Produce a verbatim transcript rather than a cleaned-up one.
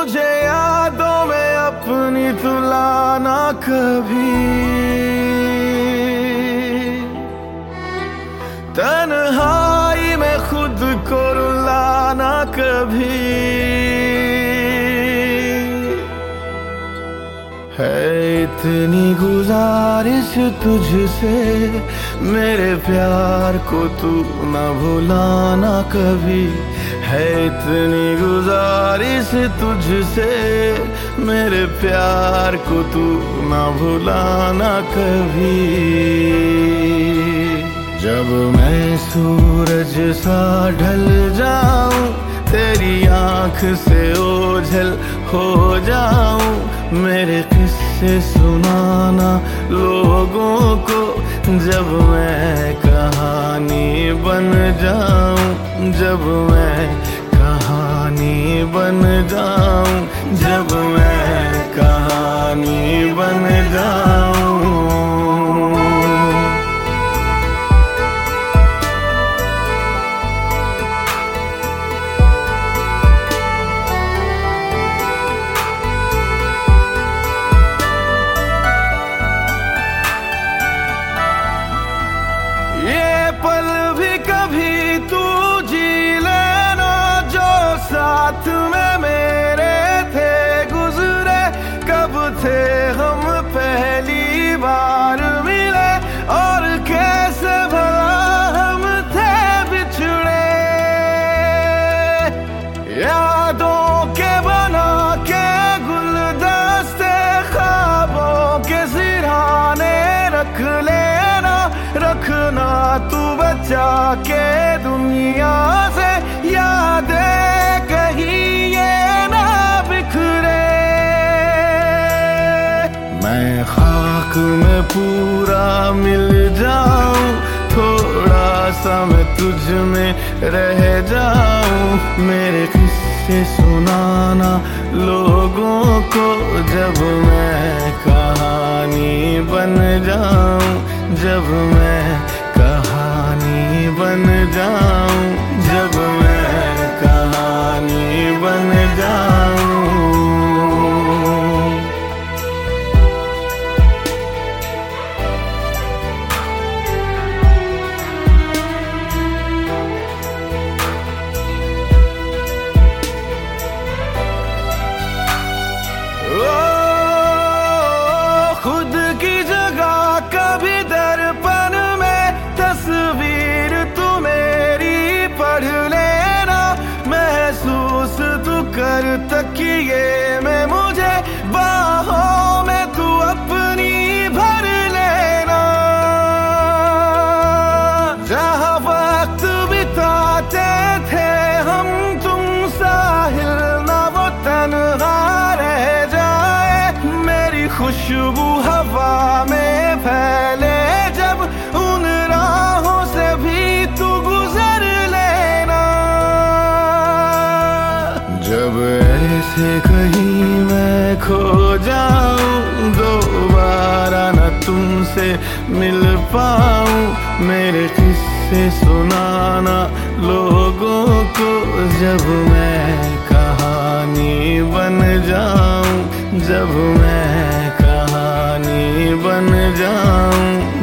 मुझे यादों में अपनी तुलाना कभी, तन्हाई में खुद को रुलाना कभी। है इतनी गुजारिश तुझसे मेरे प्यार को तू न भुलाना कभी। है इतनी गुजारिश तुझसे मेरे प्यार को तू न भुलाना कभी। जब मैं सूरज सा ढल जाऊं, तेरी आंख से ओझल हो जाऊं, मेरे किस्से सुनाना लोगों को। जब मैं कहानी बन जाऊं, जब मैं कहानी बन जाऊं, जब मैं कहानी बन जाऊं। पल भी कभी तू जी लेना जो साथ में मेरे थे गुजरे। कब थे हम पहली बार मिले और कैसे भला हम थे बिछड़े। यादों के बना के गुलदस्ते ख्वाबों के सिरहाने रख लेना, रखना तू बचा के दुनिया से यादें कहीं ये ना बिखरे। मैं खाक में पूरा मिल जाऊं, थोड़ा सा मैं तुझ में रह जाऊं, मेरे किस्से सुनाना लोगों को। जब मैं कहानी बन जाऊं, जब मैं कहानी बन जाऊं, जब मैं कहानी बन जाऊं। ओ खुद की जगह कभी दर्पण में तस्वीर तू मेरी पढ़ लेना। महसूस तू कर तकिए में मुझे, बाहों में तू अपनी भर लेना। जहाँ वक्त बिताते थे हम तुम साहिल ना वो तन्हा रह जाए। मेरी खुशबू हवा में फैले जब उन राहों से भी तू गुजर लेना। जब ऐसे कहीं मैं खो जाऊं, दोबारा न तुमसे मिल पाऊं, मेरे किस्से सुनाना लोगों को। जब मैं कहानी बन जाऊं, जब मैं कहानी बन जाऊं।